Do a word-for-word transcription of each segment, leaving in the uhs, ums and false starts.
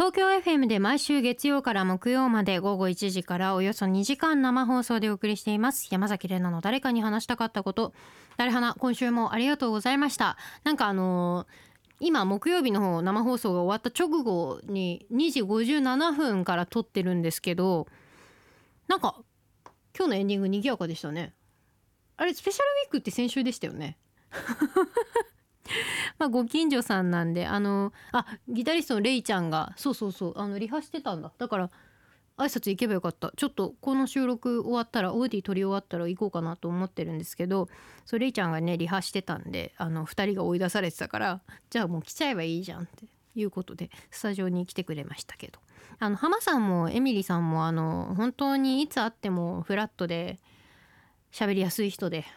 東京 エフエム で毎週月曜から木曜まで午後いちじからおよそにじかん生放送でお送りしています山崎怜奈の誰かに話したかったこと。誰花、今週もありがとうございました。なんかあのー、今木曜日の方生放送が終わった直後ににじごじゅうななふんから撮ってるんですけど、なんか今日のエンディング賑やかでしたね。あれスペシャルウィークって先週でしたよねまあご近所さんなんで、あのあギタリストのレイちゃんがそうそうそうあのリハしてたんだ。だから挨拶行けばよかった。ちょっとこの収録終わったらオーディ撮り終わったら行こうかなと思ってるんですけど、そうレイちゃんがねリハしてたんで、あのふたりが追い出されてたから、じゃあもう来ちゃえばいいじゃんっていうことでスタジオに来てくれましたけど、あの浜さんもエミリさんもあの本当にいつ会ってもフラットで喋りやすい人で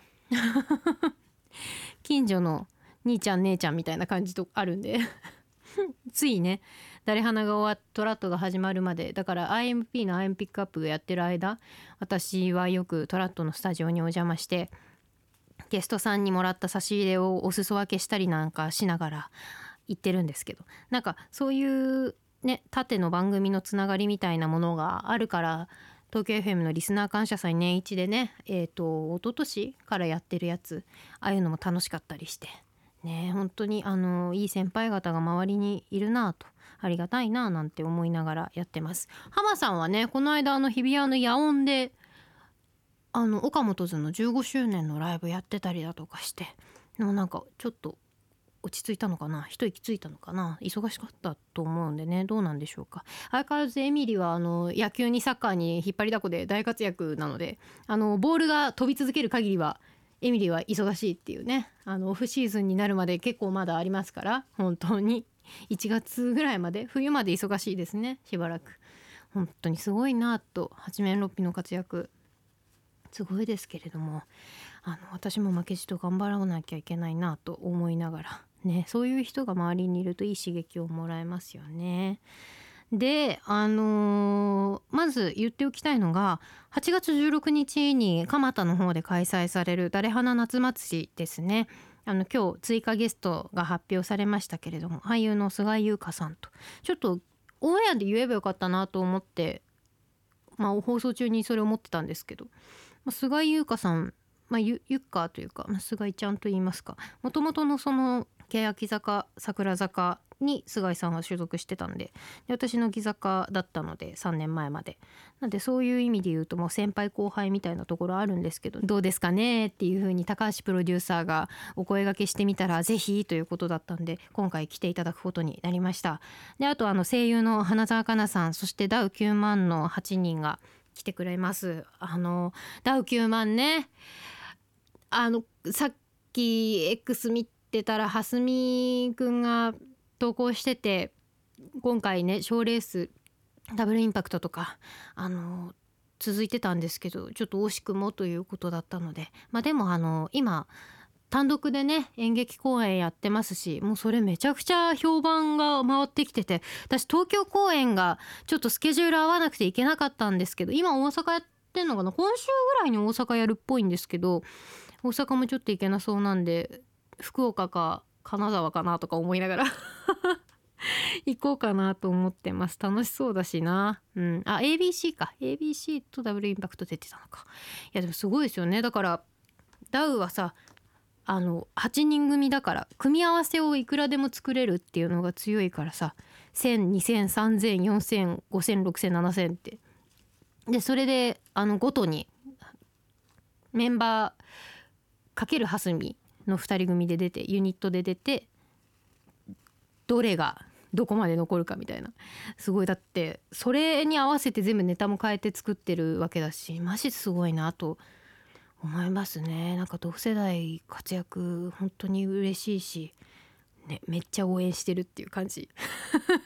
近所の兄ちゃん姉ちゃんみたいな感じとあるんでついね誰花が終わっトラットが始まるまで、だから アイエムピー の アイエム ピックアップやってる間、私はよくトラットのスタジオにお邪魔してゲストさんにもらった差し入れをお裾分けしたりなんかしながら行ってるんですけど、なんかそういうね縦の番組のつながりみたいなものがあるから、東京 エフエム のリスナー感謝祭年一でね、えーと一昨年からやってるやつ、ああいうのも楽しかったりしてね、本当にあのいい先輩方が周りにいるなと、ありがたいななんて思いながらやってます。浜さんはねこの間あの日比谷の野音であの岡本図のじゅうごしゅうねんのライブやってたりだとかして、でもなんかちょっと落ち着いたのかな、一息ついたのかな、忙しかったと思うんでね、どうなんでしょうか。相変わらずエミリはあの野球にサッカーに引っ張りだこで大活躍なので、あのボールが飛び続ける限りはエミリは忙しいっていうね、あのオフシーズンになるまで結構まだありますから、本当にいちがつぐらいまで冬まで忙しいですね、しばらく。本当にすごいなと、八面六臂の活躍すごいですけれども、あの私も負けじと頑張らなきゃいけないなと思いながらね、そういう人が周りにいるといい刺激をもらえますよね。であのー、まず言っておきたいのがはちがつじゅうろくにちに蒲田の方で開催される誰花夏祭りですね。あの今日追加ゲストが発表されましたけれども、俳優の菅井友香さんと、ちょっとオンエアで言えばよかったなと思って、まあ放送中にそれ思ってたんですけど、まあ、菅井友香さん、まあ、ゆゆっかというか、まあ、菅井ちゃんと言いますか、もともとのその欅坂桜坂に菅井さんは所属してたんで、で私の木坂だったのでさんねんまえまでなんで、そういう意味で言うともう先輩後輩みたいなところあるんですけど、どうですかねっていう風に高橋プロデューサーがお声掛けしてみたらぜひということだったんで、今回来ていただくことになりました。であとあの声優の花澤香菜さん、そしてダウきゅうまんのはちにんが来てくれます。あのダウきゅうまんね、あのさっき X 見てたら蓮見くんが投稿してて、今回ね賞レースダブルインパクトとかあの続いてたんですけど、ちょっと惜しくもということだったので、まあでもあの今単独でね演劇公演やってますし、もうそれめちゃくちゃ評判が回ってきてて、私東京公演がちょっとスケジュール合わなくていけなかったんですけど、今大阪やってんのかな、今週ぐらいに大阪やるっぽいんですけど、大阪もちょっと行けなそうなんで福岡か金沢かなとか思いながら行こうかなと思ってます。楽しそうだしな、うん、あ エービーシー か エービーシー とダブルインパクト出てたのか。いやでもすごいですよね。だからダウはさあのはちにん組だから組み合わせをいくらでも作れるっていうのが強いからさ、せん、にせん、さんぜん、よんせん、ごせん、ろくせん、ななせんってで、それであのごとにメンバーかけるはすみのふたり組で出てユニットで出て、どれがどこまで残るかみたいな、すごい。だってそれに合わせて全部ネタも変えて作ってるわけだし、マジすごいなと思いますね。なんか同世代活躍本当に嬉しいし、ね、めっちゃ応援してるっていう感じ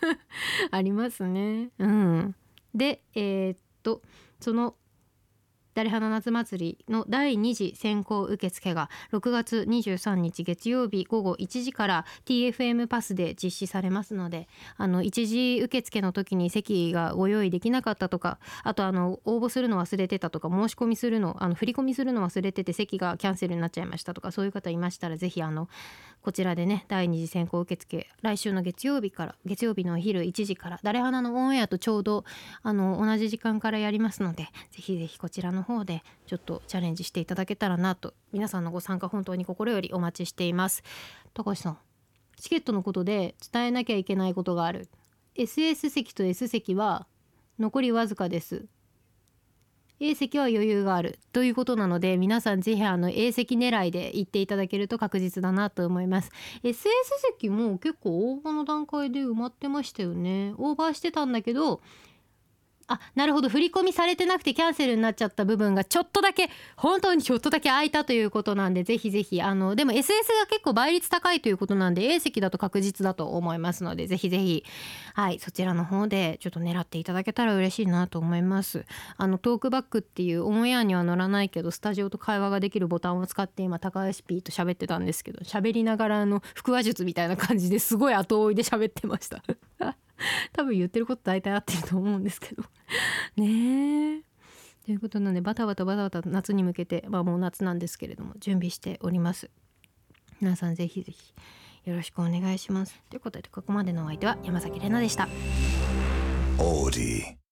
ありますね。うん、でえー、っとその誰花夏祭りのだいに次先行受付がろくがつにじゅうさんにち月曜日ごごいちじから ティーエフエム パスで実施されますので、あの一次受付の時に席がご用意できなかったとか、あとあの応募するの忘れてたとか、申し込みするのあの振り込みするの忘れてて席がキャンセルになっちゃいましたとか、そういう方いましたら、ぜひあのこちらでね、だいに次先行受付来週の月曜日から月曜日のお昼いちじから誰花のオンエアとちょうどあの同じ時間からやりますので、ぜひぜひこちらの方でちょっとチャレンジしていただけたらなと、皆さんのご参加本当に心よりお待ちしています。高橋さん、チケットのことで伝えなきゃいけないことがある。 エスエス 席と エス 席は残りわずかです。 A 席は余裕があるということなので、皆さんぜひあの A 席狙いで行っていただけると確実だなと思います。 エスエス 席も結構応募の段階で埋まってましたよね。オーバーしてたんだけど、あ、なるほど、振り込みされてなくてキャンセルになっちゃった部分がちょっとだけ、本当にちょっとだけ空いたということなんで、ぜひぜひあのでも エスエス が結構倍率高いということなんで A 席だと確実だと思いますので、ぜひぜひはいそちらの方でちょっと狙っていただけたら嬉しいなと思います。あのトークバックっていうオンエアには乗らないけどスタジオと会話ができるボタンを使って今高橋 P と喋ってたんですけど、喋りながらあの腹話術みたいな感じですごい後追いで喋ってました多分言ってること大体合ってると思うんですけどねえ。ということなので、バタバタバタバタ夏に向けて、まあもう夏なんですけれども準備しております。皆さんぜひぜひよろしくお願いします。ということで、ここまでのお相手は山崎怜奈でした。オーディ